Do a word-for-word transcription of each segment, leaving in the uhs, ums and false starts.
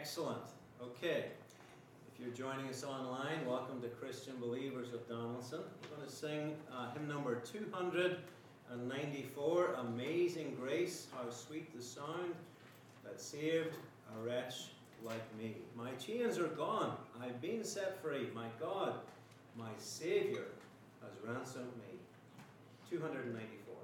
Excellent. Okay. If you're joining us online, welcome to Christian Believers of Donaldson. We're going to sing uh, hymn number two hundred ninety-four, Amazing Grace, how sweet the sound that saved a wretch like me. My chains are gone. I've been set free. My God, my Savior, has ransomed me. two hundred ninety-four.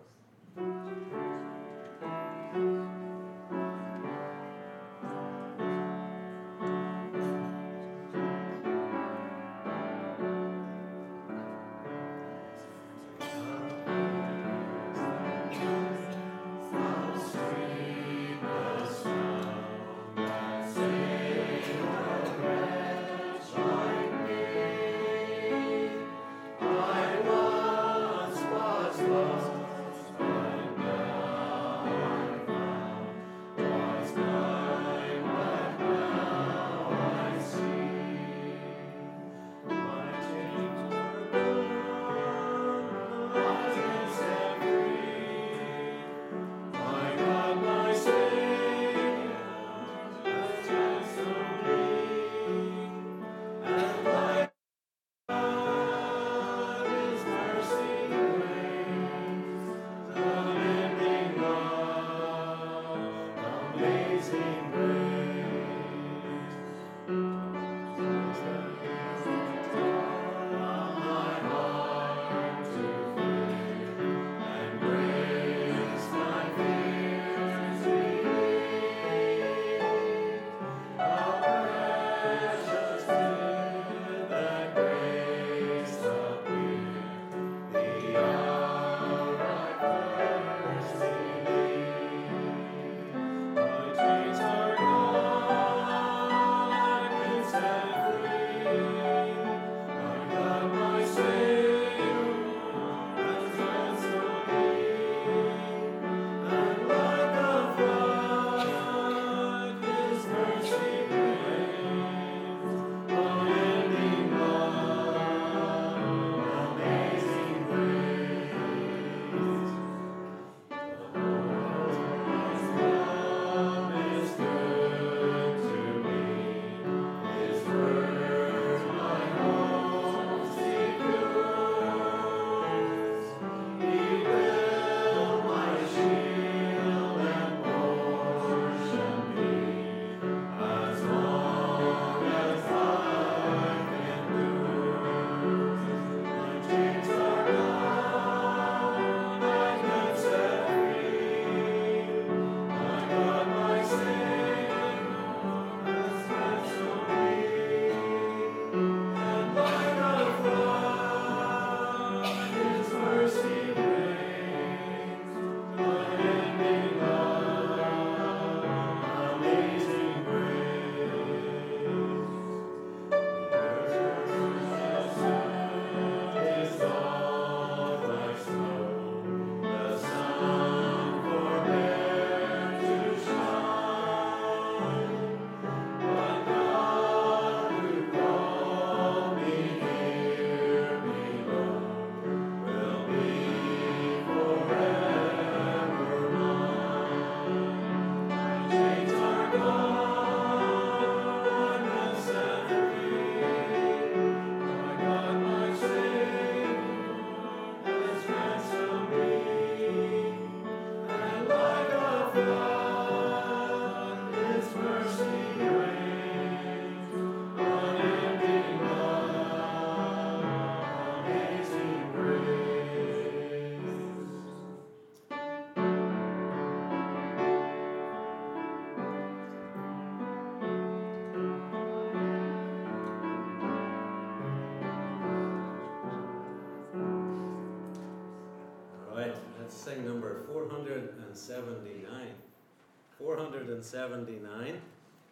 seventy-nine.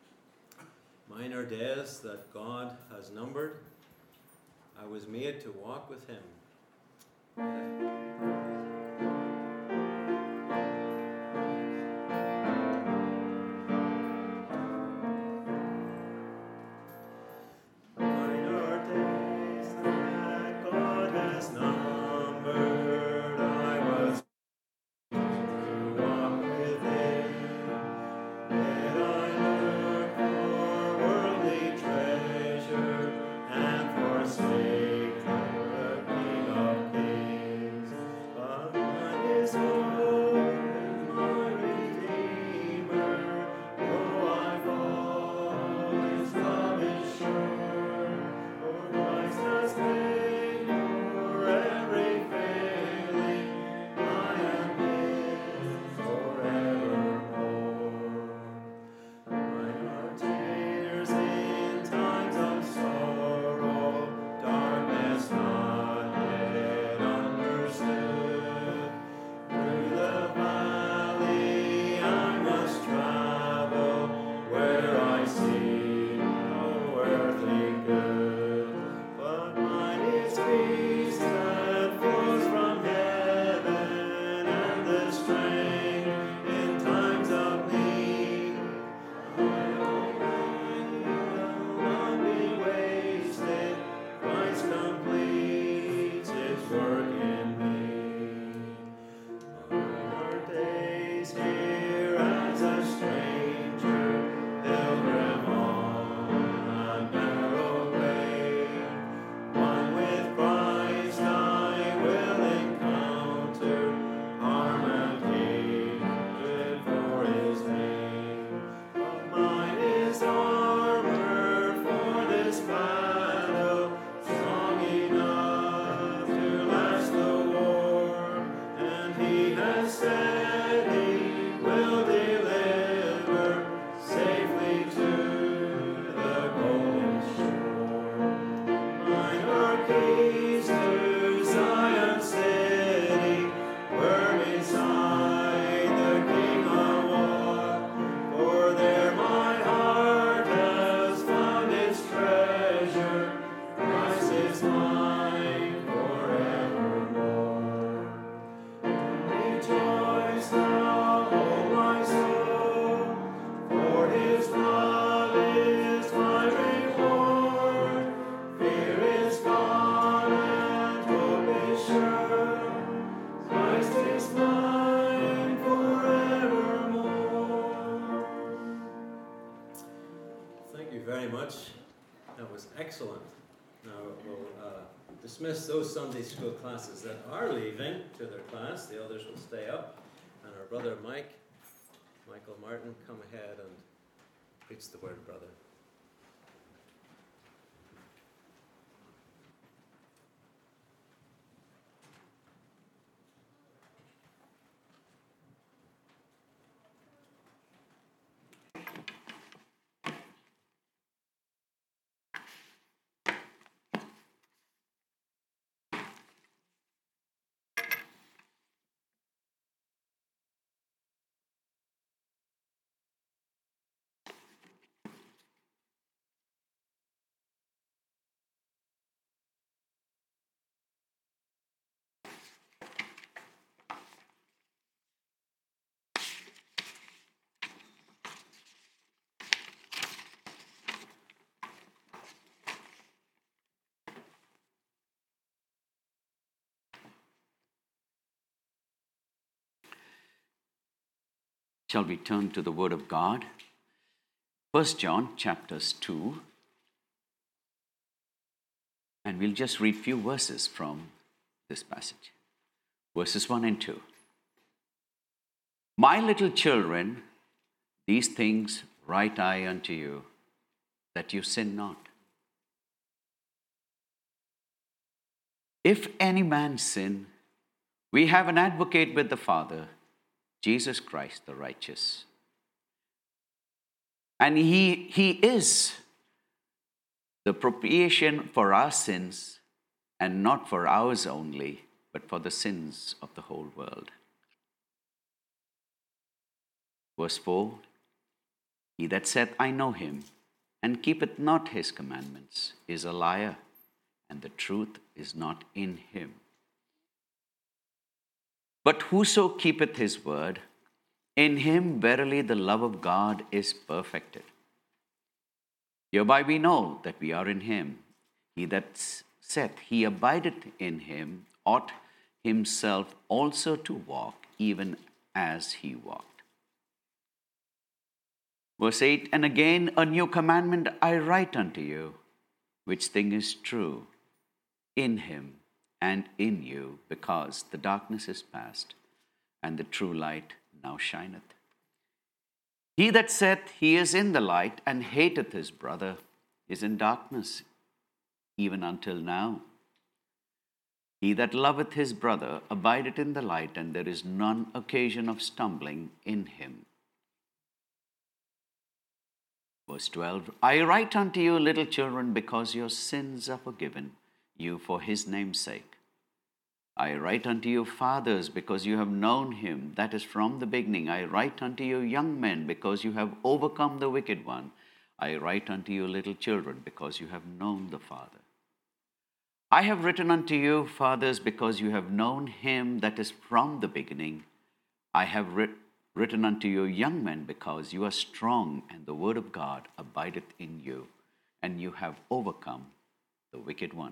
Mine are days that God has numbered. I was made to walk with Him. Mine are days that God has numbered. I was to walk with Him. Did I look for Thank you very much. That was excellent. Now we'll uh, dismiss those Sunday school classes that are leaving to their class. The others will stay up. And our brother Mike, Michael Martin, come ahead and preach the word, brother. Shall we turn to the Word of God? First John chapters two. And we'll just read few verses from this passage. Verses one and two. My little children, these things write I unto you, that you sin not. If any man sin, we have an advocate with the Father, Jesus Christ the righteous. And he, he is the propitiation for our sins, and not for ours only, but for the sins of the whole world. Verse four, he that saith, I know him, and keepeth not his commandments, is a liar, and the truth is not in him. But whoso keepeth his word, in him verily the love of God is perfected. Hereby we know that we are in him. He that saith he abideth in him ought himself also to walk, even as he walked. Verse eight, and again a new commandment I write unto you, which thing is true, in him and in you, because the darkness is past, and the true light now shineth. He that saith he is in the light, and hateth his brother, is in darkness, even until now. He that loveth his brother abideth in the light, and there is none occasion of stumbling in him. Verse twelve, I write unto you, little children, because your sins are forgiven you for his name's sake. I write unto you, fathers, because you have known him that is from the beginning. I write unto you, young men, because you have overcome the wicked one. I write unto you, little children, because you have known the Father. I have written unto you, fathers, because you have known him that is from the beginning. I have writ- written unto you, young men, because you are strong, and the word of God abideth in you, and you have overcome the wicked one.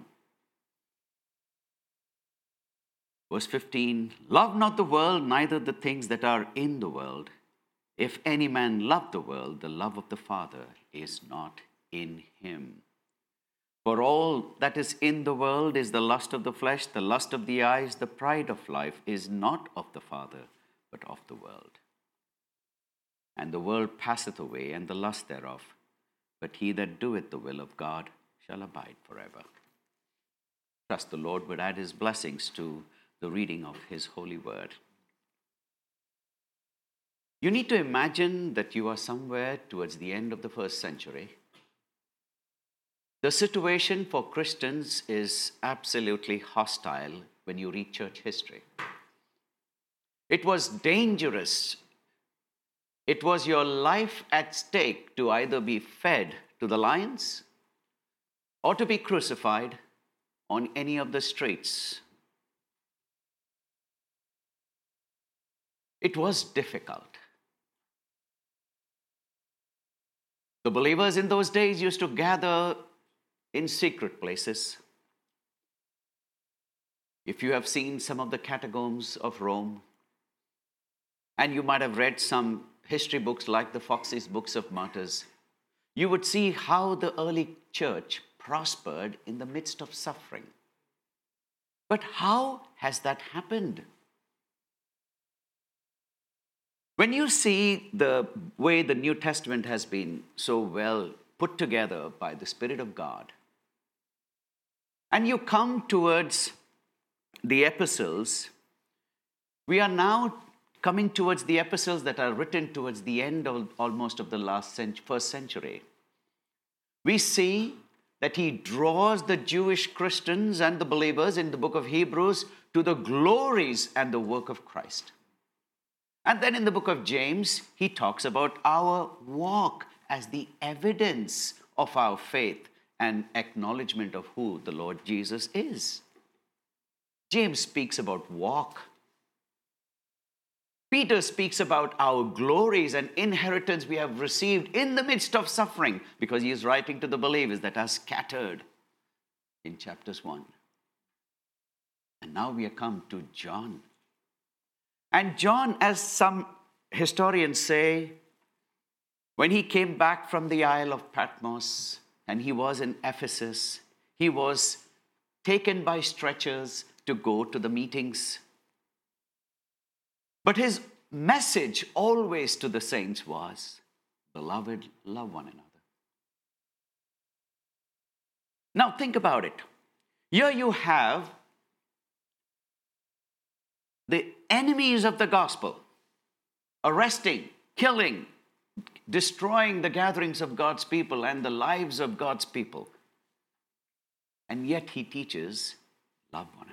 Verse fifteen, love not the world, neither the things that are in the world. If any man love the world, the love of the Father is not in him. For all that is in the world is the lust of the flesh, the lust of the eyes, the pride of life is not of the Father, but of the world. And the world passeth away, and the lust thereof, but he that doeth the will of God shall abide forever. Trust the Lord would add his blessings to the reading of his holy word. You need to imagine that you are somewhere towards the end of the first century. The situation for Christians is absolutely hostile when you read church history. It was dangerous. It was your life at stake to either be fed to the lions or to be crucified on any of the streets. It was difficult. The believers in those days used to gather in secret places. If you have seen some of the catacombs of Rome, and you might have read some history books like the Foxe's Books of Martyrs, you would see how the early church prospered in the midst of suffering. But how has that happened? When you see the way the New Testament has been so well put together by the Spirit of God, and you come towards the epistles, we are now coming towards the epistles that are written towards the end of almost of the last cent- first century. We see that he draws the Jewish Christians and the believers in the book of Hebrews to the glories and the work of Christ. And then in the book of James, he talks about our walk as the evidence of our faith and acknowledgement of who the Lord Jesus is. James speaks about walk. Peter speaks about our glories and inheritance we have received in the midst of suffering, because he is writing to the believers that are scattered in chapters one. And now we are come to John. And John, as some historians say, when he came back from the Isle of Patmos and he was in Ephesus, he was taken by stretchers to go to the meetings. But his message always to the saints was, beloved, love one another. Now think about it. Here you have the enemies of the gospel arresting, killing, destroying the gatherings of God's people and the lives of God's people. And yet he teaches, love one another.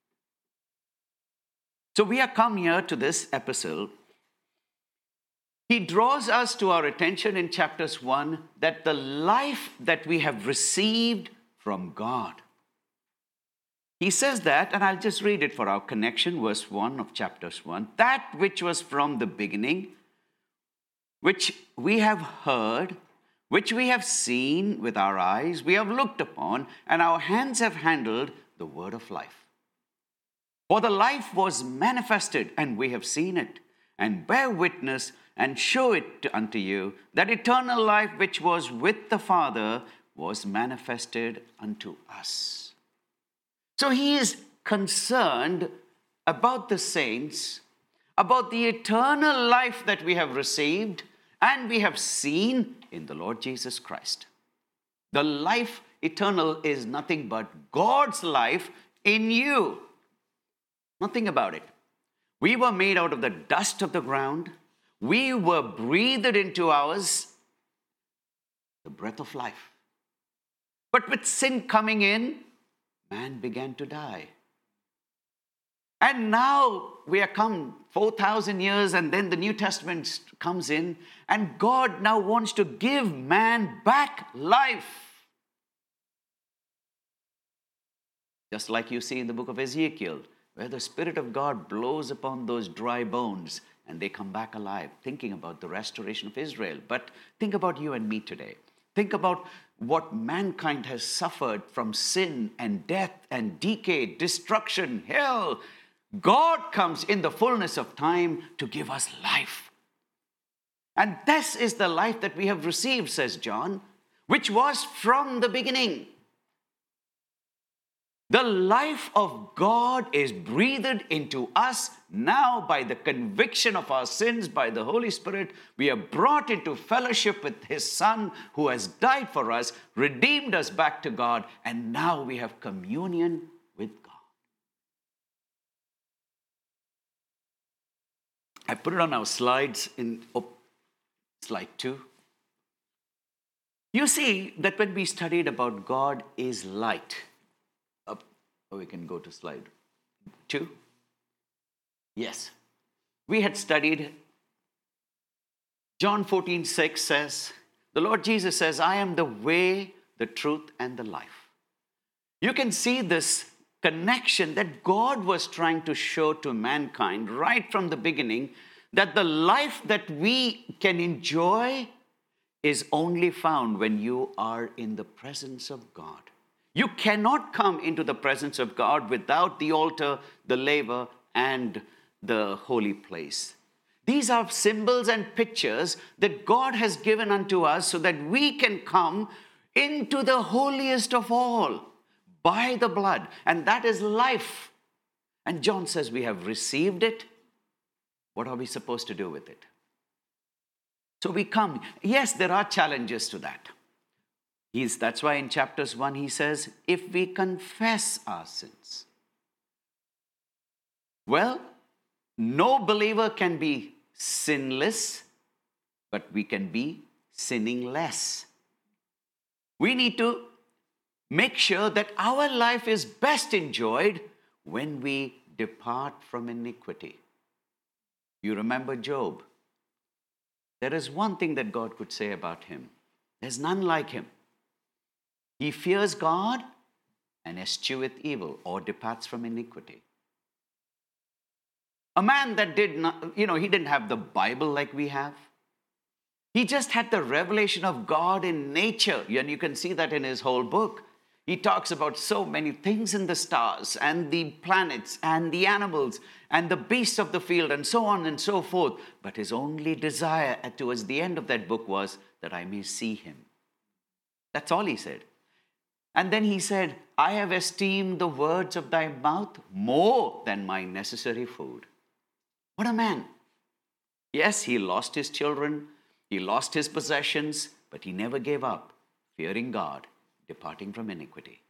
So we are come here to this epistle. He draws us to our attention in chapters one that the life that we have received from God. He says that, and I'll just read it for our connection, verse one of chapters one. That which was from the beginning, which we have heard, which we have seen with our eyes, we have looked upon, and our hands have handled the word of life. For the life was manifested, and we have seen it, and bear witness, and show it unto you, that eternal life which was with the Father was manifested unto us. So he is concerned about the saints, about the eternal life that we have received, and we have seen in the Lord Jesus Christ. The life eternal is nothing but God's life in you. Nothing about it. We were made out of the dust of the ground. We were breathed into ours the breath of life. But with sin coming in, man began to die. And now we are come four thousand years, and then the New Testament comes in, and God now wants to give man back life. Just like you see in the book of Ezekiel, where the Spirit of God blows upon those dry bones and they come back alive, thinking about the restoration of Israel. But think about you and me today. Think about what mankind has suffered from sin and death and decay, destruction, hell. God comes in the fullness of time to give us life. And this is the life that we have received, says John, which was from the beginning. The life of God is breathed into us now by the conviction of our sins by the Holy Spirit. We are brought into fellowship with His Son who has died for us, redeemed us back to God, and now we have communion with God. I put it on our slides in oh, slide two. You see that when we studied about God is light, or we can go to slide two. Yes. We had studied John fourteen six says, the Lord Jesus says, I am the way, the truth, and the life. You can see this connection that God was trying to show to mankind right from the beginning, that the life that we can enjoy is only found when you are in the presence of God. You cannot come into the presence of God without the altar, the laver, and the holy place. These are symbols and pictures that God has given unto us so that we can come into the holiest of all by the blood. And that is life. And John says we have received it. What are we supposed to do with it? So we come. Yes, there are challenges to that. He's, that's why in chapters one he says, if we confess our sins. Well, no believer can be sinless, but we can be sinning less. We need to make sure that our life is best enjoyed when we depart from iniquity. You remember Job. There is one thing that God could say about him. There's none like him. He fears God and escheweth evil, or departs from iniquity. A man that did not, you know, he didn't have the Bible like we have. He just had the revelation of God in nature. And you can see that in his whole book. He talks about so many things in the stars and the planets and the animals and the beasts of the field and so on and so forth. But his only desire towards the end of that book was that I may see him. That's all he said. And then he said, I have esteemed the words of thy mouth more than my necessary food. What a man. Yes, he lost his children, he lost his possessions, but he never gave up, fearing God, departing from iniquity.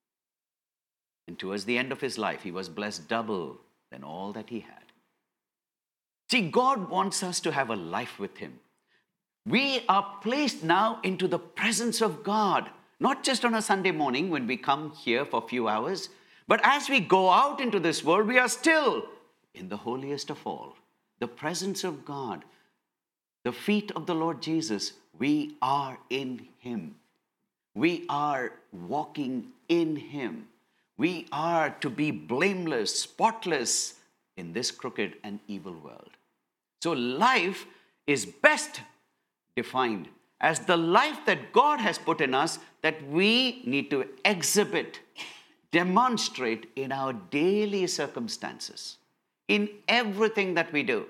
And towards the end of his life, he was blessed double than all that he had. See, God wants us to have a life with him. We are placed now into the presence of God, not just on a Sunday morning when we come here for a few hours, but as we go out into this world, we are still in the holiest of all, the presence of God, the feet of the Lord Jesus. We are in him. We are walking in him. We are to be blameless, spotless in this crooked and evil world. So life is best defined as the life that God has put in us that we need to exhibit, demonstrate in our daily circumstances, in everything that we do.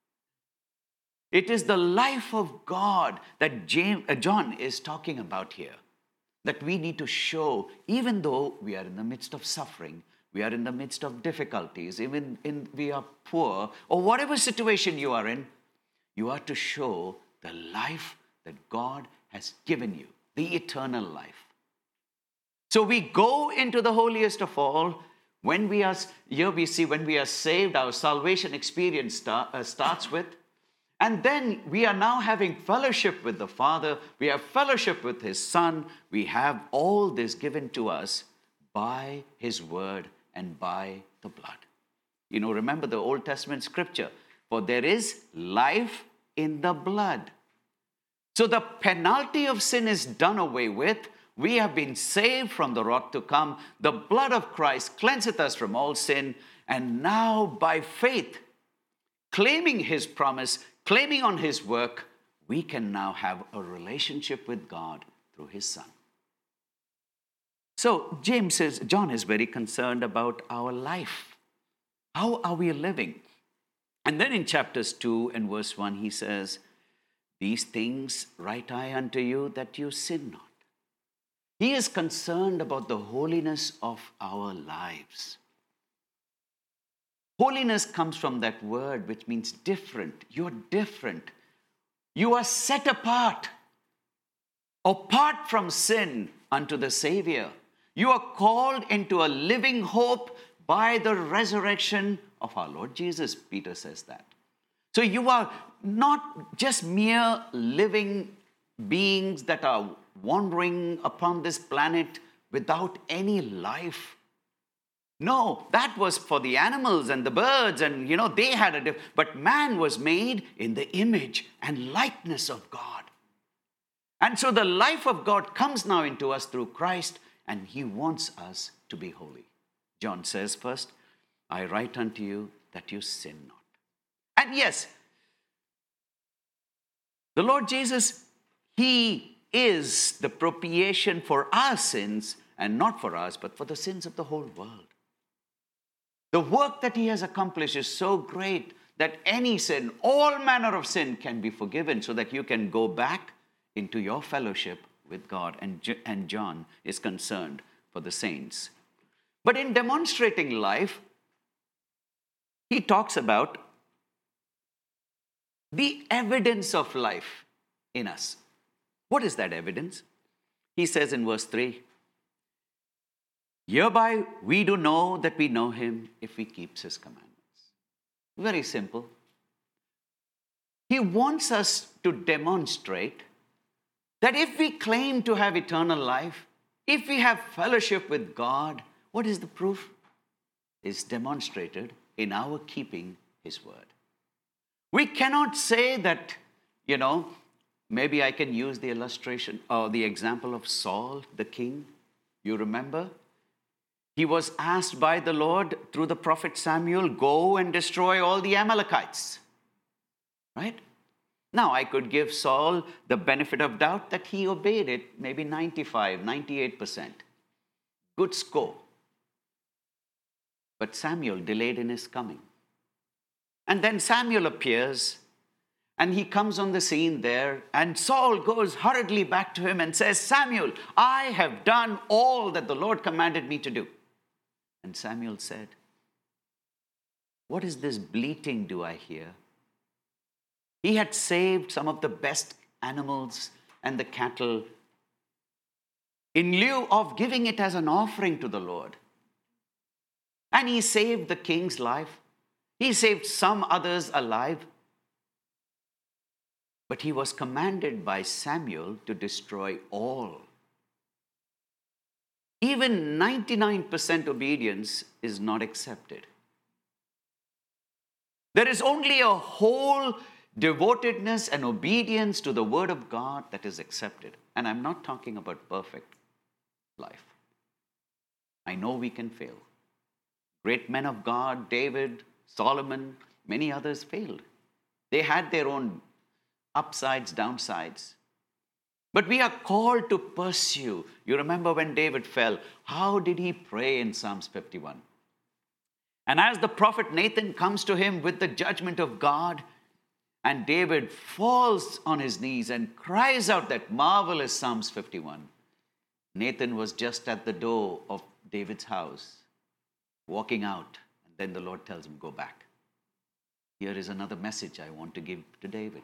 It is the life of God that James, uh, John is talking about here, that we need to show, even though we are in the midst of suffering, we are in the midst of difficulties, even in we are poor, or whatever situation you are in, you are to show the life that God has given you, the eternal life. So we go into the holiest of all. When we are, here we see when we are saved, our salvation experience start, uh, starts with. And then we are now having fellowship with the Father. We have fellowship with his Son. We have all this given to us by his word and by the blood. You know, remember the Old Testament scripture. For there is life in the blood. So the penalty of sin is done away with. We have been saved from the wrath to come. The blood of Christ cleanseth us from all sin. And now by faith, claiming his promise, claiming on his work, we can now have a relationship with God through his Son. So James is, John is very concerned about our life. How are we living? And then in chapters two and verse one, he says, these things write I unto you that you sin not. He is concerned about the holiness of our lives. Holiness comes from that word which means different. You're different. You are set apart, apart from sin unto the Savior. You are called into a living hope by the resurrection of our Lord Jesus, Peter says that. So you are not just mere living beings that are wandering upon this planet without any life. No, that was for the animals and the birds, and you know, they had a different, but man was made in the image and likeness of God. And so the life of God comes now into us through Christ, and he wants us to be holy. John says first, I write unto you that you sin not. And yes, the Lord Jesus, he is the propitiation for our sins, and not for us, but for the sins of the whole world. The work that he has accomplished is so great that any sin, all manner of sin can be forgiven so that you can go back into your fellowship with God. And, and John is concerned for the saints. But in demonstrating life, he talks about the evidence of life in us. What is that evidence? He says in verse three, hereby we do know that we know him if he keeps his commandments. Very simple. He wants us to demonstrate that if we claim to have eternal life, if we have fellowship with God, what is the proof? It's demonstrated in our keeping his word. We cannot say that, you know, maybe I can use the illustration or the example of Saul, the king. You remember? He was asked by the Lord through the prophet Samuel, go and destroy all the Amalekites. Right? Now, I could give Saul the benefit of doubt that he obeyed it, maybe ninety-five, ninety-eight percent. Good score. But Samuel delayed in his coming. And then Samuel appears, and he comes on the scene there, and Saul goes hurriedly back to him and says, Samuel, I have done all that the Lord commanded me to do. And Samuel said, what is this bleating do I hear? He had saved some of the best animals and the cattle in lieu of giving it as an offering to the Lord. And he saved the king's life. He saved some others alive. But he was commanded by Samuel to destroy all. Even ninety-nine percent obedience is not accepted. There is only a whole devotedness and obedience to the word of God that is accepted. And I'm not talking about perfect life. I know we can fail. Great men of God, David, Solomon, many others failed. They had their own upsides, downsides. But we are called to pursue. You remember when David fell, how did he pray in Psalms fifty-one? And as the prophet Nathan comes to him with the judgment of God, and David falls on his knees and cries out that marvelous Psalms fifty-one, Nathan was just at the door of David's house, walking out, and then the Lord tells him, go back. Here is another message I want to give to David.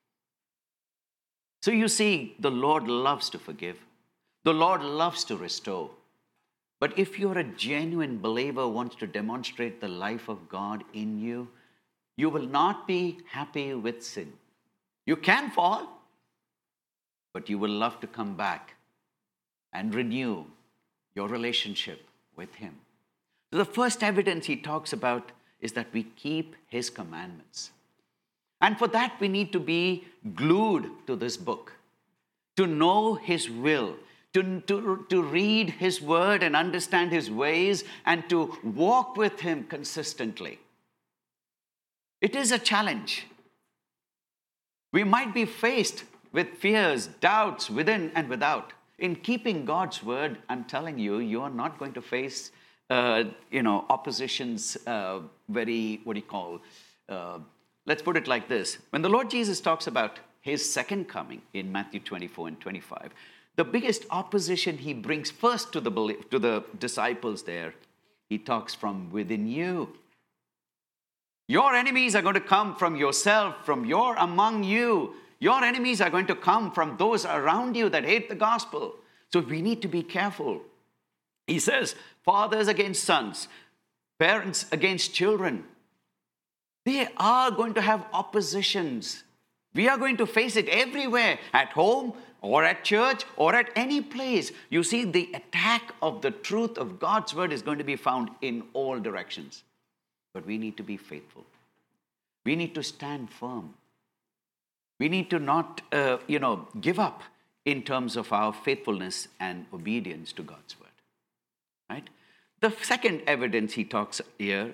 So you see, the Lord loves to forgive. The Lord loves to restore. But if you're a genuine believer who wants to demonstrate the life of God in you, you will not be happy with sin. You can fall, but you will love to come back and renew your relationship with him. So the first evidence he talks about is that we keep his commandments. And for that, we need to be glued to this book, to know his will, to, to, to read his word and understand his ways, and to walk with him consistently. It is a challenge. We might be faced with fears, doubts within and without. In keeping God's word, I'm telling you, you are not going to face, uh, you know, oppositions uh, very, what do you call, uh, let's put it like this. When the Lord Jesus talks about his second coming in Matthew twenty-four and twenty-five, the biggest opposition he brings first to the, to the disciples there, he talks from within you. Your enemies are going to come from yourself, from your among you. Your enemies are going to come from those around you that hate the gospel. So we need to be careful. He says, fathers against sons, parents against children. They are going to have oppositions. We are going to face it everywhere, at home or at church or at any place. You see, the attack of the truth of God's word is going to be found in all directions. But we need to be faithful. We need to stand firm. We need to not, uh, you know, give up in terms of our faithfulness and obedience to God's word. Right? The second evidence he talks here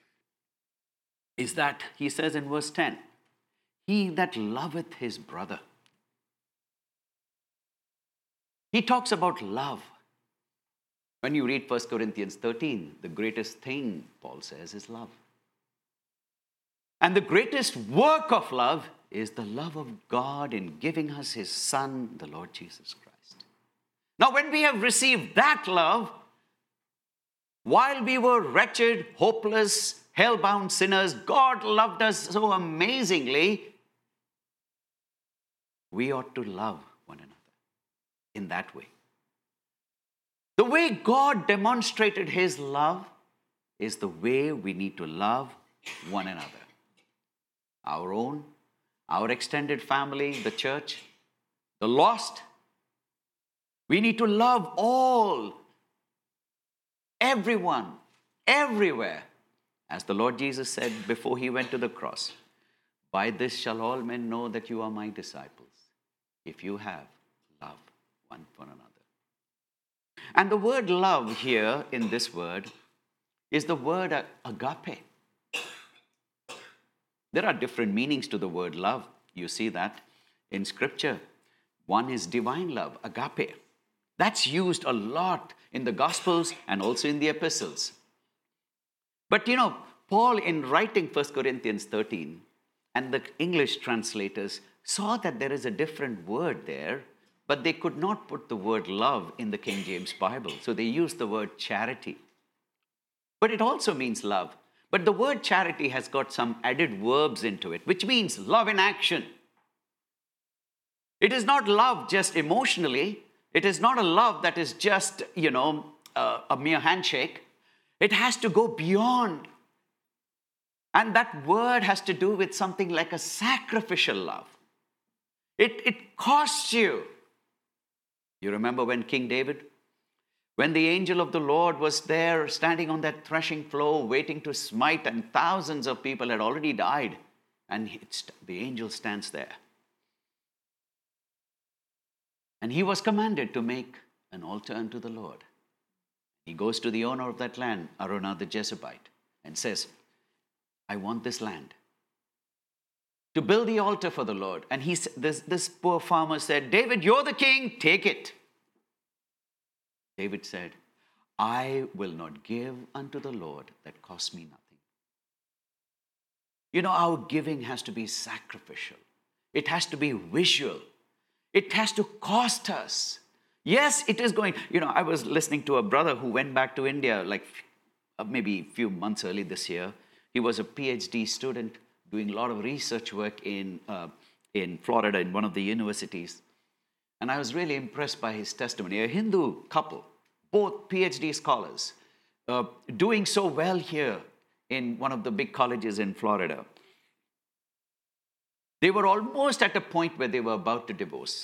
is that he says in verse ten, he that loveth his brother. He talks about love. When you read First Corinthians thirteen, the greatest thing, Paul says, is love. And the greatest work of love is the love of God in giving us his Son, the Lord Jesus Christ. Now, when we have received that love, while we were wretched, hopeless, hell-bound sinners, God loved us so amazingly. We ought to love one another in that way. The way God demonstrated his love is the way we need to love one another. Our own, our extended family, the church, the lost. We need to love all, everyone, everywhere. As the Lord Jesus said before he went to the cross, by this shall all men know that you are my disciples, if you have love one for another. And the word love here in this word is the word agape. There are different meanings to the word love. You see that in Scripture. One is divine love, agape. That's used a lot in the Gospels and also in the epistles. But you know, Paul, in writing First Corinthians thirteen, and the English translators saw that there is a different word there, but they could not put the word love in the King James Bible. So they used the word charity. But it also means love. But the word charity has got some added verbs into it, which means love in action. It is not love just emotionally. It is not a love that is just, you know, uh, a mere handshake. It has to go beyond. And that word has to do with something like a sacrificial love. It, it costs you. You remember when King David, when the angel of the Lord was there standing on that threshing floor waiting to smite, and thousands of people had already died, and it's, the angel stands there. And he was commanded to make an altar unto the Lord. He goes to the owner of that land, Araunah the Jebusite, and says, I want this land to build the altar for the Lord. And he, this, this poor farmer said, David, you're the king, take it. David said, I will not give unto the Lord that costs me nothing. You know, our giving has to be sacrificial. It has to be visual. It has to cost us. Yes, it is going. You know, I was listening to a brother who went back to India like maybe a few months early this year. He was a PhD student doing a lot of research work in, uh, in Florida in one of the universities. And I was really impressed by his testimony. A Hindu couple, both PhD scholars, uh, doing so well here in one of the big colleges in Florida. They were almost at a point where they were about to divorce.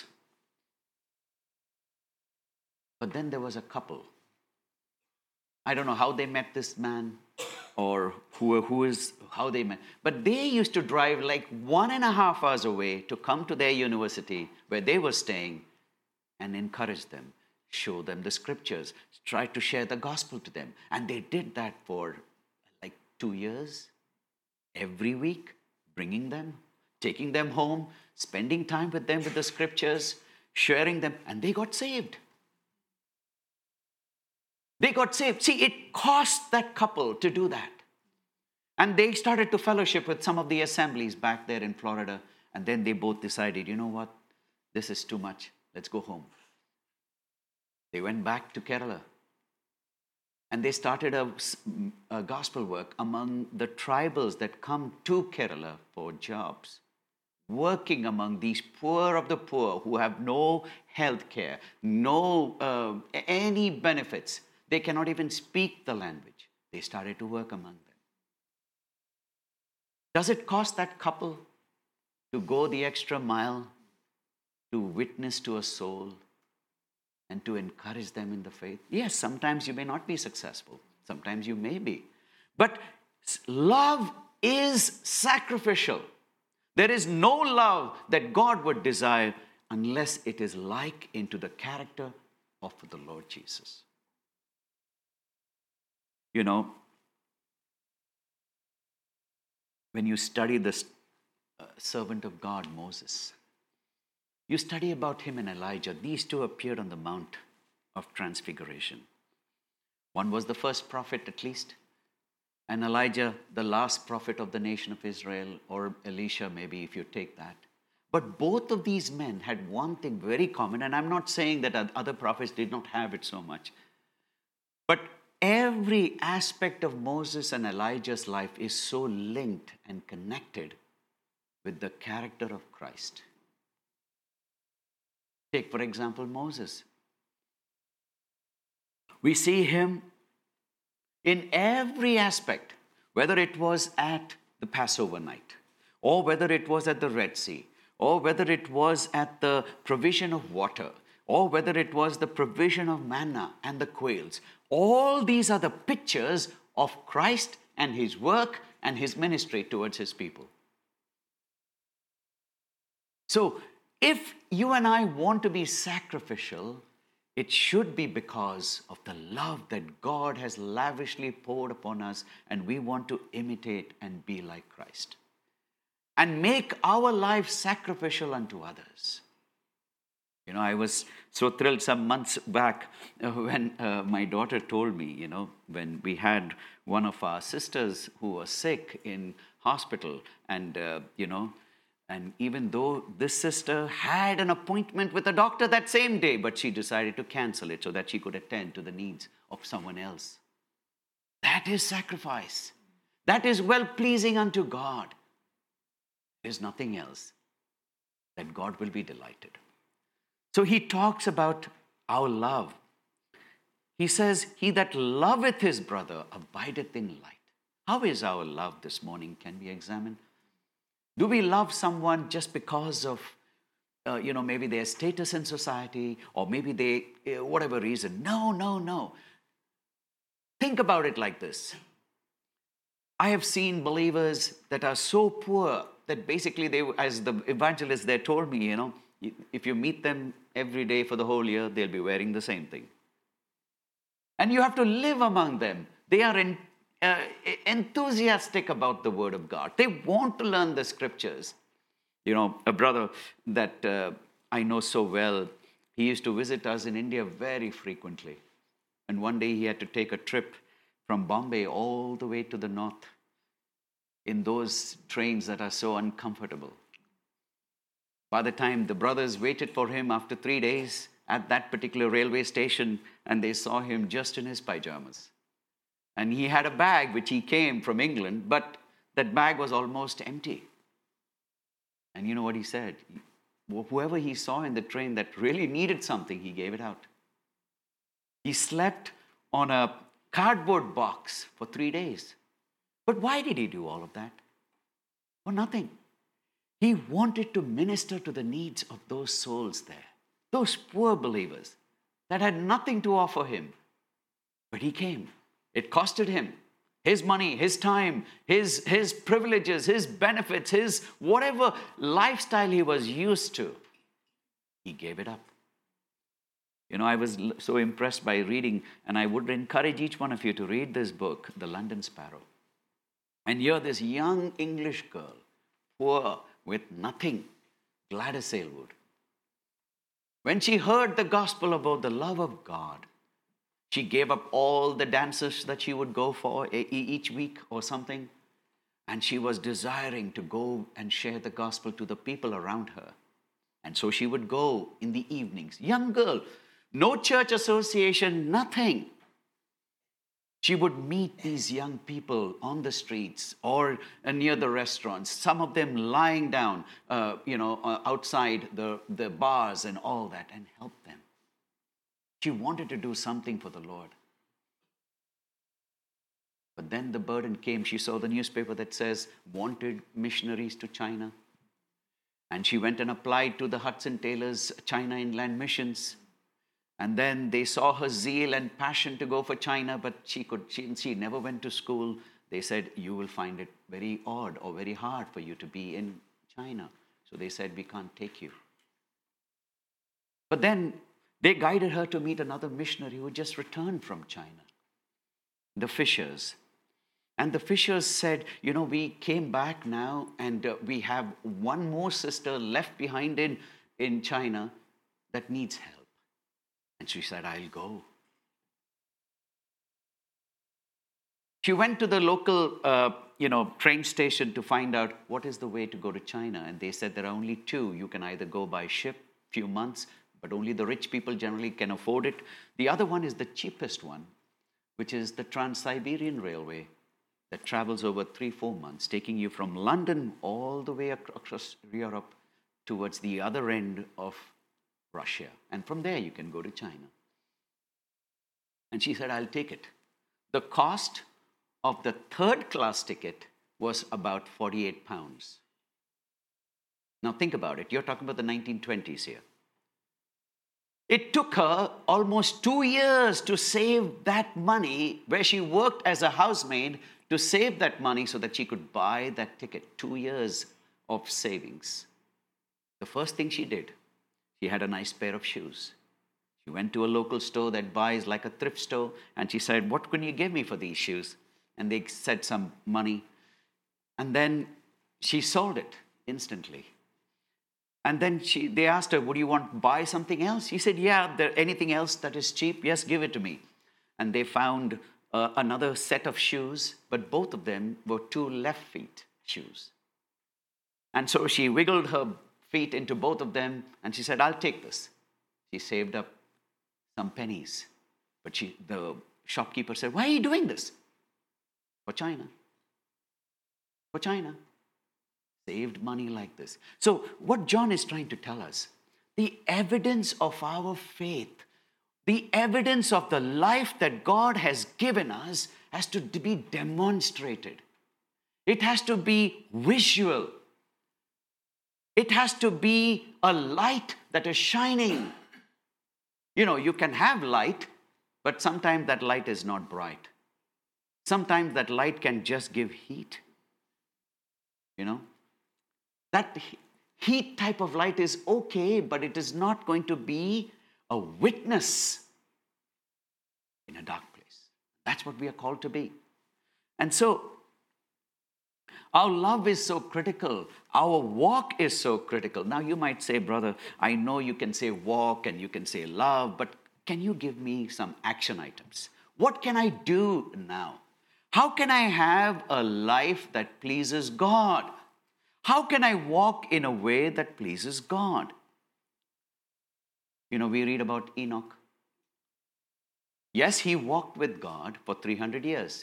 But then there was a couple. I don't know how they met this man or who, who is, how they met. But they used to drive like one and a half hours away to come to their university where they were staying and encourage them, show them the scriptures, try to share the gospel to them. And they did that for like two years, every week, bringing them, taking them home, spending time with them with the scriptures, sharing them, and they got saved. They got saved. See, it cost that couple to do that. And they started to fellowship with some of the assemblies back there in Florida. And then they both decided, you know what? This is too much. Let's go home. They went back to Kerala. And they started a, a gospel work among the tribals that come to Kerala for jobs. Working among these poor of the poor who have no health care, no uh, any benefits. They cannot even speak the language. They started to work among them. Does it cost that couple to go the extra mile to witness to a soul and to encourage them in the faith? Yes, sometimes you may not be successful. Sometimes you may be. But love is sacrificial. There is no love that God would desire unless it is like into the character of the Lord Jesus. You know, when you study the uh, servant of God, Moses, you study about him and Elijah. These two appeared on the Mount of Transfiguration. One was the first prophet, at least. and Elijah, the last prophet of the nation of Israel, or Elisha maybe, if you take that. But both of these men had one thing very common, and I'm not saying that other prophets did not have it so much. But every aspect of Moses and Elijah's life is so linked and connected with the character of Christ. Take, for example, Moses. We see him in every aspect, whether it was at the Passover night, or whether it was at the Red Sea, or whether it was at the provision of water, or whether it was the provision of manna and the quails. All these are the pictures of Christ and his work and his ministry towards his people. So, if you and I want to be sacrificial, it should be because of the love that God has lavishly poured upon us, and we want to imitate and be like Christ. And make our life sacrificial unto others. You know, I was so thrilled some months back uh, when uh, my daughter told me, you know, when we had one of our sisters who was sick in hospital, and, uh, you know, and even though this sister had an appointment with a doctor that same day, but she decided to cancel it so that she could attend to the needs of someone else. That is sacrifice. That is well-pleasing unto God. There is nothing else that God will be delighted. So he talks about our love. He says, he that loveth his brother abideth in light. How is our love this morning? Can we examine? Do we love someone just because of, uh, you know, maybe their status in society, or maybe they, uh, whatever reason? No, no, no. Think about it like this. I have seen believers that are so poor that basically they, as the evangelist there told me, you know, if you meet them every day for the whole year, they'll be wearing the same thing. And you have to live among them. They are in, uh, enthusiastic about the Word of God. They want to learn the Scriptures. You know, a brother that uh, I know so well, he used to visit us in India very frequently. And one day he had to take a trip from Bombay all the way to the north in those trains that are so uncomfortable. By the time the brothers waited for him after three days at that particular railway station, and they saw him just in his pajamas. And he had a bag which he came from England, but that bag was almost empty. And you know what he said? Whoever he saw in the train that really needed something, he gave it out. He slept on a cardboard box for three days. But why did he do all of that? For nothing. He wanted to minister to the needs of those souls there, those poor believers that had nothing to offer him. But he came. It costed him his money, his time, his, his privileges, his benefits, his whatever lifestyle he was used to. He gave it up. You know, I was so impressed by reading, and I would encourage each one of you to read this book, The London Sparrow. And here this young English girl, poor, with nothing, Gladys Aylward. When she heard the gospel about the love of God, she gave up all the dances that she would go for each week or something, and she was desiring to go and share the gospel to the people around her. And so she would go in the evenings. Young girl, no church association, nothing. She would meet these young people on the streets or near the restaurants, some of them lying down, uh, you know, outside the, the bars and all that, and help them. She wanted to do something for the Lord. But then the burden came. She saw the newspaper that says, wanted missionaries to China. And she went and applied to the Hudson Taylor's China Inland Missions. And then they saw her zeal and passion to go for China, but she could she, she never went to school. They said, you will find it very odd or very hard for you to be in China. So they said, we can't take you. But then they guided her to meet another missionary who just returned from China, the Fishers. And the Fishers said, you know, we came back now and uh, we have one more sister left behind in, in China that needs help. And she said, I'll go. She went to the local uh, you know, train station to find out what is the way to go to China. And they said there are only two. You can either go by ship, few months, but only the rich people generally can afford it. The other one is the cheapest one, which is the Trans-Siberian Railway that travels over three, four months, taking you from London all the way across Europe towards the other end of Russia. And from there you can go to China. And she said, I'll take it. The cost of the third class ticket was about forty-eight pounds. Now think about it. You're talking about the nineteen twenties here. It took her almost two years to save that money, where she worked as a housemaid, to save that money so that she could buy that ticket. Two years of savings. The first thing she did, she had a nice pair of shoes. She went to a local store that buys like a thrift store, and she said, what can you give me for these shoes? And they said some money. And then she sold it instantly. And then she, they asked her, would you want to buy something else? She said, yeah, there anything else that is cheap? Yes, give it to me. And they found uh, another set of shoes, but both of them were two left feet shoes. And so she wiggled her feet into both of them, and she said, I'll take this. She saved up some pennies. But she, the shopkeeper said, why are you doing this? For China. For China. Saved money like this. So what John is trying to tell us, the evidence of our faith, the evidence of the life that God has given us has to be demonstrated. It has to be visual. It has to be a light that is shining. You know, you can have light, but sometimes that light is not bright. Sometimes that light can just give heat. You know, that heat type of light is okay, but it is not going to be a witness in a dark place. That's what we are called to be. And so, our love is so critical. Our walk is so critical. Now, you might say, brother, I know you can say walk and you can say love, but can you give me some action items? What can I do now? How can I have a life that pleases God? How can I walk in a way that pleases God? You know, we read about Enoch. Yes, he walked with God for three hundred years.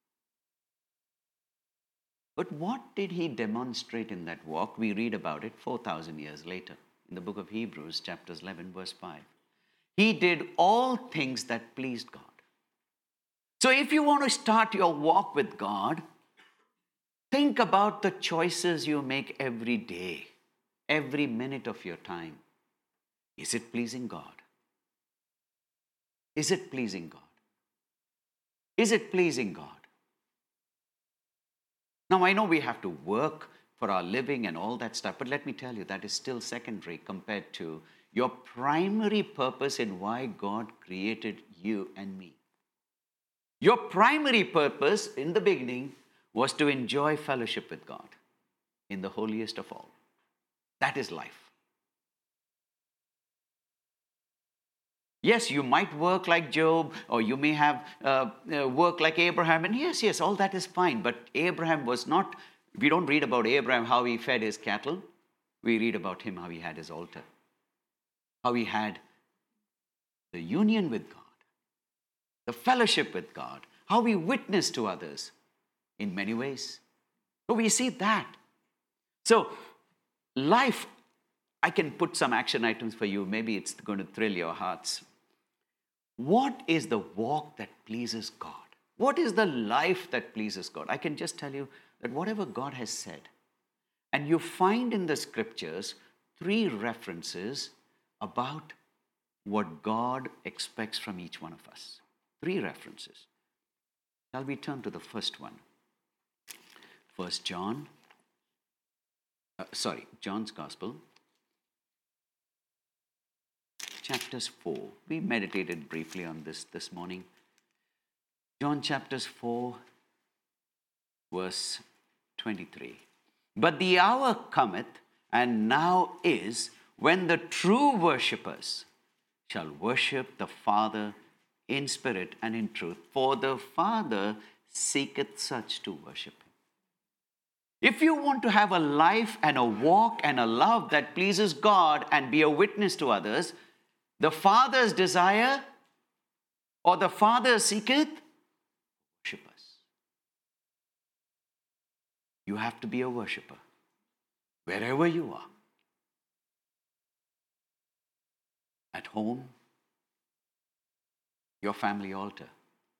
But what did he demonstrate in that walk? We read about it four thousand years later in the book of Hebrews, chapters eleven, verse five. He did all things that pleased God. So if you want to start your walk with God, think about the choices you make every day, every minute of your time. Is it pleasing God? Is it pleasing God? Is it pleasing God? Now, I know we have to work for our living and all that stuff, but let me tell you, that is still secondary compared to your primary purpose in why God created you and me. Your primary purpose in the beginning was to enjoy fellowship with God in the holiest of all. That is life. Yes, you might work like Job, or you may have uh, uh, work like Abraham, and yes, yes, all that is fine. But Abraham was not, we don't read about Abraham how he fed his cattle. We read about him how he had his altar, how he had the union with God, the fellowship with God, how we witness to others in many ways. So we see that. So life, I can put some action items for you. Maybe it's going to thrill your hearts. What is the walk that pleases God? What is the life that pleases God? I can just tell you that whatever God has said, and you find in the scriptures three references about what God expects from each one of us. Three references. Shall we turn to the first one? First John, uh, sorry, John's Gospel, chapters four. We meditated briefly on this this morning. John chapters four, verse twenty-three. But the hour cometh, and now is, when the true worshippers shall worship the Father in spirit and in truth. For the Father seeketh such to worship him. If you want to have a life and a walk and a love that pleases God and be a witness to others, the Father's desire or the Father seeketh worshippers. You have to be a worshipper wherever you are. At home, your family altar.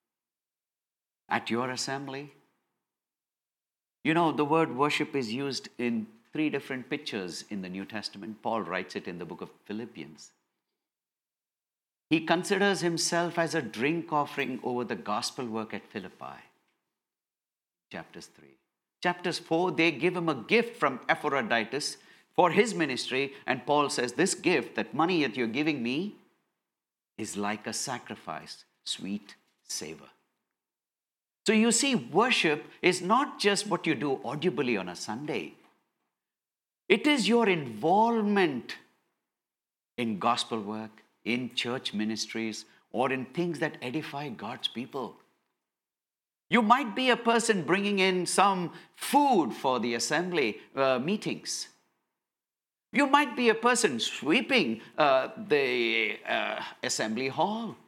At your assembly. You know, the word worship is used in three different pictures in the New Testament. Paul writes it in the book of Philippians. He considers himself as a drink offering over the gospel work at Philippi. Chapters three. Chapters four, they give him a gift from Epaphroditus for his ministry. And Paul says, this gift, that money that you're giving me, is like a sacrifice, sweet savor. So you see, worship is not just what you do audibly on a Sunday. It is your involvement in gospel work, in church ministries, or in things that edify God's people. You might be a person bringing in some food for the assembly uh, meetings. You might be a person sweeping uh, the uh, assembly hall.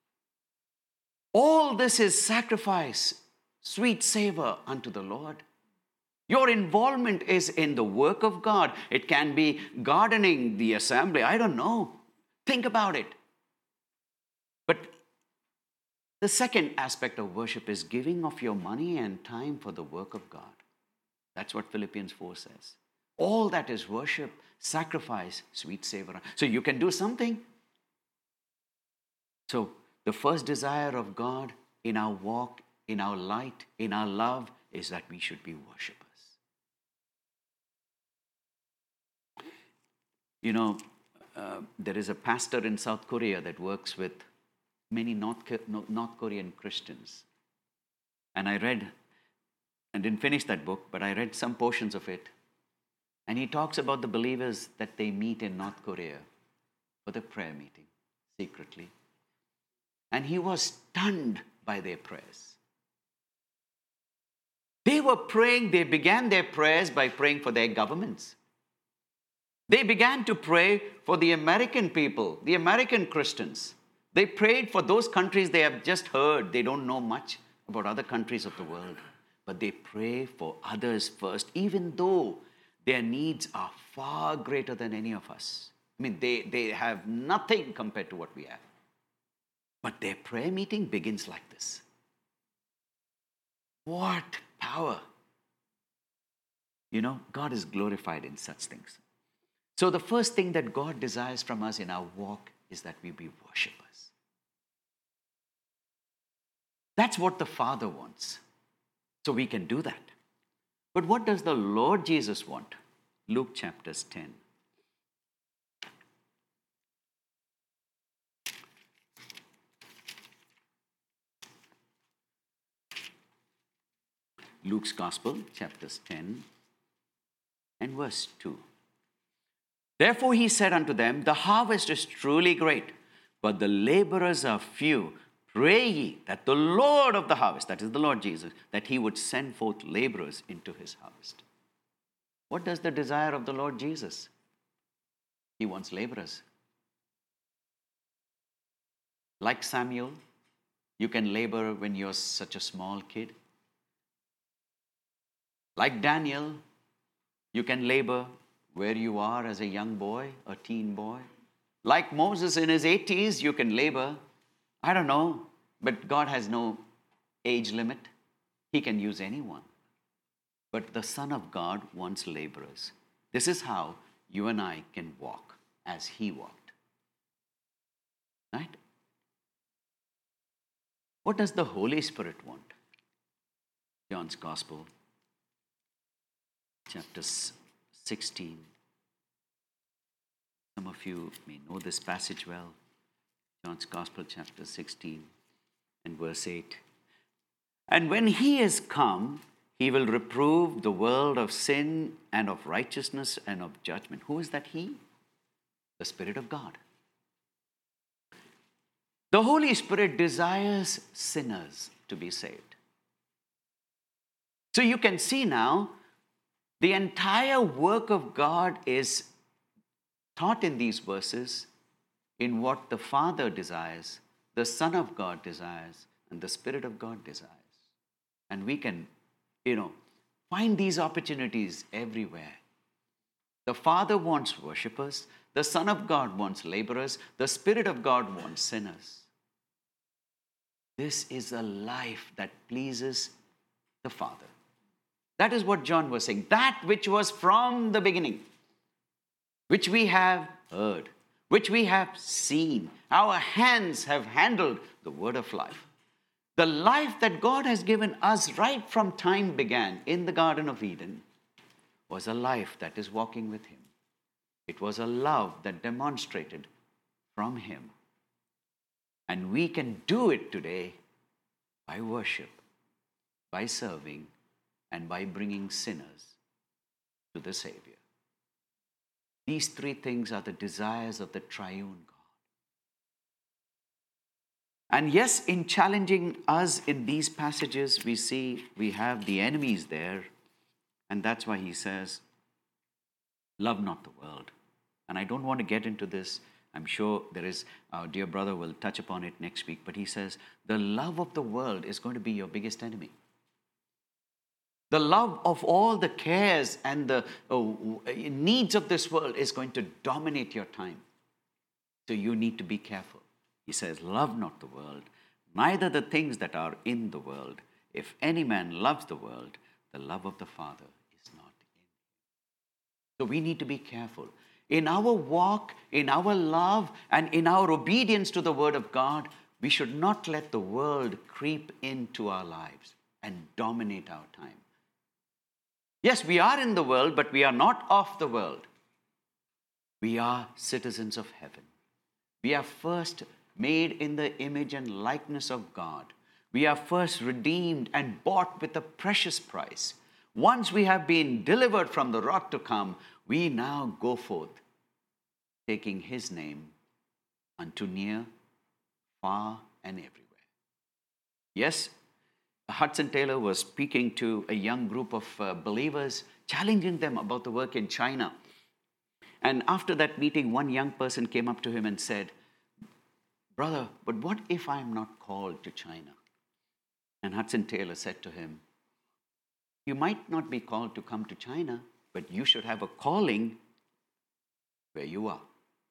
All this is sacrifice, sweet savor unto the Lord. Your involvement is in the work of God. It can be gardening the assembly. I don't know. Think about it. But the second aspect of worship is giving of your money and time for the work of God. That's what Philippians four says. All that is worship, sacrifice, sweet savor. So you can do something. So the first desire of God in our walk, in our light, in our love, is that we should be worshipers. You know, uh, there is a pastor in South Korea that works with many North, North Korean Christians. And I read, and didn't finish that book, but I read some portions of it. And he talks about the believers that they meet in North Korea for the prayer meeting, secretly. And he was stunned by their prayers. They were praying, they began their prayers by praying for their governments. They began to pray for the American people, the American Christians. They prayed for those countries they have just heard. They don't know much about other countries of the world. But they pray for others first, even though their needs are far greater than any of us. I mean, they, they have nothing compared to what we have. But their prayer meeting begins like this. What power! You know, God is glorified in such things. So the first thing that God desires from us in our walk is that we be worshipers. That's what the Father wants. So we can do that. But what does the Lord Jesus want? Luke chapter ten. Luke's Gospel, chapters ten and verse two. Therefore he said unto them, the harvest is truly great, but the laborers are few. Pray ye that the Lord of the harvest, that is the Lord Jesus, that he would send forth laborers into his harvest. What does the desire of the Lord Jesus? He wants laborers. Like Samuel, you can labor when you're such a small kid. Like Daniel, you can labor where you are as a young boy, a teen boy. Like Moses in his eighties, you can labor. I don't know, but God has no age limit. He can use anyone. But the Son of God wants laborers. This is how you and I can walk as he walked. Right? What does the Holy Spirit want? John's Gospel, chapter sixteen. Some of you may know this passage well. John's Gospel, chapter sixteen and verse eight. And when he is come, he will reprove the world of sin and of righteousness and of judgment. Who is that he? The Spirit of God. The Holy Spirit desires sinners to be saved. So you can see now, the entire work of God is taught in these verses in what the Father desires, the Son of God desires, and the Spirit of God desires. And we can, you know, find these opportunities everywhere. The Father wants worshipers. The Son of God wants laborers. The Spirit of God wants sinners. This is a life that pleases the Father. That is what John was saying. That which was from the beginning, which we have heard, which we have seen. Our hands have handled the word of life. The life that God has given us right from time began in the Garden of Eden was a life that is walking with Him. It was a love that demonstrated from Him. And we can do it today by worship, by serving, and by bringing sinners to the Savior. These three things are the desires of the triune God. And yes, in challenging us in these passages, we see we have the enemies there. And that's why he says, love not the world. And I don't want to get into this. I'm sure there is, our dear brother will touch upon it next week. But he says, the love of the world is going to be your biggest enemy. The love of all the cares and the oh, needs of this world is going to dominate your time. So you need to be careful. He says, love not the world, neither the things that are in the world. If any man loves the world, the love of the Father is not in him. So we need to be careful. In our walk, in our love, and in our obedience to the Word of God, we should not let the world creep into our lives and dominate our time. Yes, we are in the world, but we are not of the world. We are citizens of heaven. We are first made in the image and likeness of God. We are first redeemed and bought with a precious price. Once we have been delivered from the wrath to come, we now go forth, taking His name unto near, far, and everywhere. Yes, Hudson Taylor was speaking to a young group of uh, believers, challenging them about the work in China. And after that meeting, one young person came up to him and said, brother, but what if I'm not called to China? And Hudson Taylor said to him, you might not be called to come to China, but you should have a calling where you are.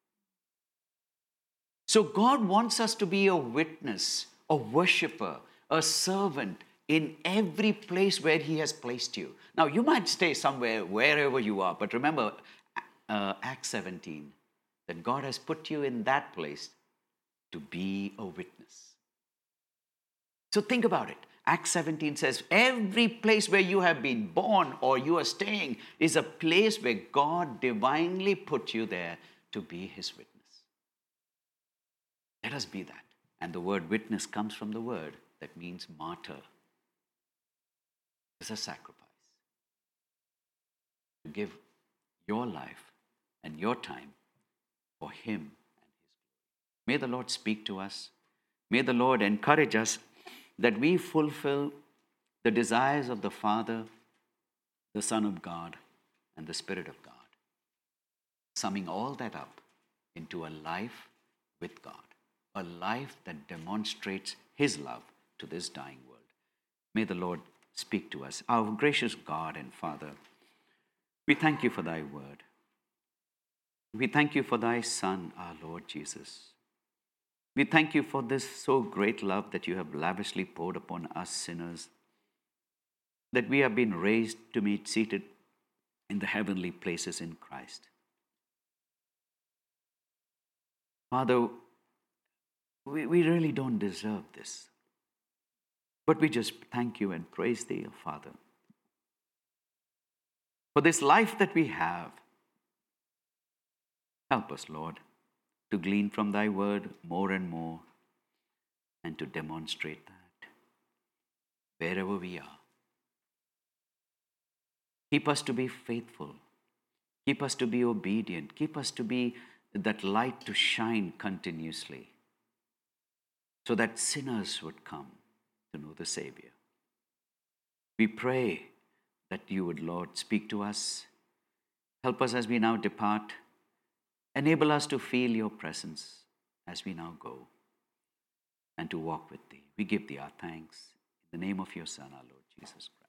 So God wants us to be a witness, a worshiper, a servant in every place where He has placed you. Now, you might stay somewhere, wherever you are, but remember uh, Acts seventeen, that God has put you in that place to be a witness. So think about it. Acts seventeen says, every place where you have been born or you are staying is a place where God divinely put you there to be His witness. Let us be that. And the word witness comes from the word that means martyr. It's a sacrifice. To give your life and your time for Him and His glory. May the Lord speak to us. May the Lord encourage us that we fulfill the desires of the Father, the Son of God, and the Spirit of God. Summing all that up into a life with God. A life that demonstrates His love to this dying world. May the Lord speak to us. Our gracious God and Father, we thank You for Thy word. We thank You for Thy Son, our Lord Jesus. We thank You for this so great love that You have lavishly poured upon us sinners, that we have been raised to be seated in the heavenly places in Christ. Father, we, we really don't deserve this. But we just thank You and praise Thee, Father, for this life that we have. Help us, Lord, to glean from Thy word more and more and to demonstrate that wherever we are. Keep us to be faithful. Keep us to be obedient. Keep us to be that light to shine continuously so that sinners would come to know the Savior. We pray that you would, Lord, speak to us. Help us as we now depart. Enable us to feel your presence as we now go and to walk with thee. We give thee our thanks in the name of your Son, our Lord Jesus Christ.